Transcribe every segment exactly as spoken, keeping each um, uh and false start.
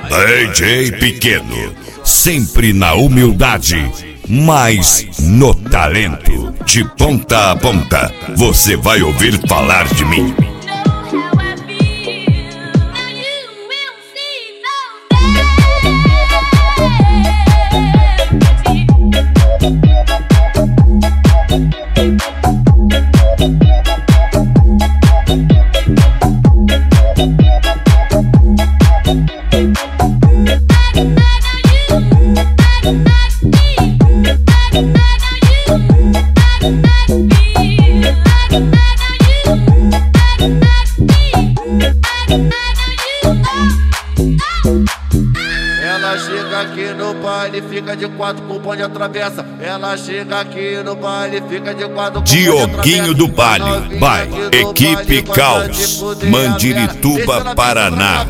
D J Pequeno, sempre na humildade, mas no talento. De ponta a ponta, você vai ouvir falar de mim. Ela chega aqui no baile, fica de quatro com o bonde atravessa. Ela chega aqui no baile, fica de quatro com Dioguinho do Baile, by Equipe Caos, Mandirituba, Paraná.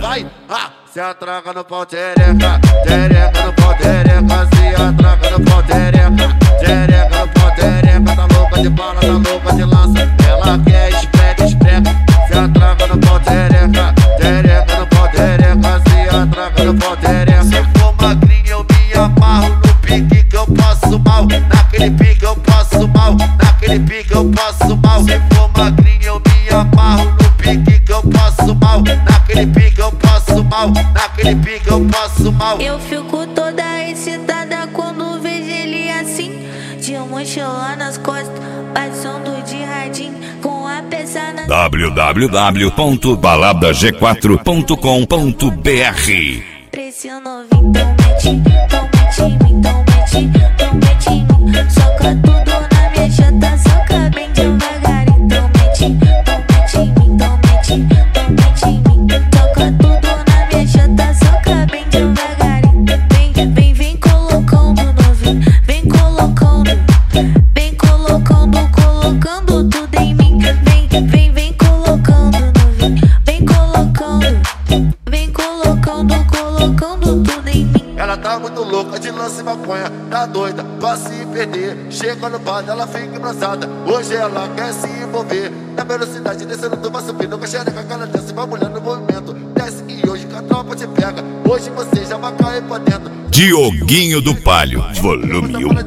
Se atraca no pau, tereca, tereca no pau, tereca. Se atraca no pau, tereca, tereca no pau, tereca. Tá louca de bala, tá louca de lança. Ela quer espreca, espreca. Se atraca no pau, tereca, tereca no pau, tereca. Se atraca no pau, tereca. Se for magrinho eu me amarro no pique que eu passo mal. Naquele pique eu passo mal, naquele pique eu passo mal. Se for magrinho eu me amarro no pique que eu passo mal. Naquele pique eu passo mal, naquele pique eu passo mal. Eu fico toda excitada quando vejo ele assim, de mochila nas costas, passando de radinho com a peça na... w w w ponto balada g quatro ponto com ponto b r. Preciso novinho, então mete, então mete em mim, então mete, então mete em mim. Soca tudo na minha janta, soca bem devagar, então mete, então mete em mim, então mete, então mete em mim. Soca tudo na minha janta, soca bem devagar. Vem, vem, vem colocando novinho, vem colocando, vem colocando, colocando tudo em mim. Vem, vem, vem colocando novinho, vem colocando, vem colocando, colocando tudo em mim. Ela tá muito louca de lance e maconha, tá doida pra se perder. Chega no bar, ela fica embraçada. Hoje ela quer se envolver. Na velocidade descendo, tu vai subir. Nunca xereca, a cara desce, vai mulher no movimento. Desce e hoje que a tropa te pega. Hoje você já vai cair pra dentro. Dioguinho do Palio, volume um.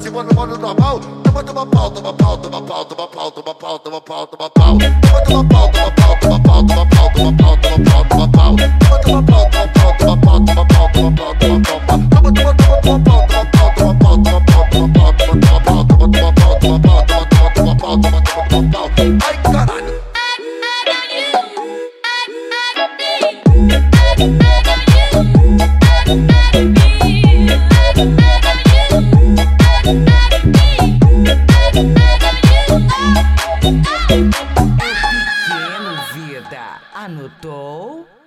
Toma, toma pau, toma pau, toma pau, toma pau, toma pau, toma pau, toma pau. Toma, toma pau, toma pau, toma pau, toma pau, toma pau, toma pau, toma pau. Toma, toma pau, toma pau, toma pau, toma pau, toma pau, toma pau. Toma, toma, toma, toma pau, toma pau, toma pau, toma pau, toma pau, toma pau, toma pau, toma pau, toma pau, toma pau, toma pau, toma pau. Ai, caralho. Pequeno, vida, anotou?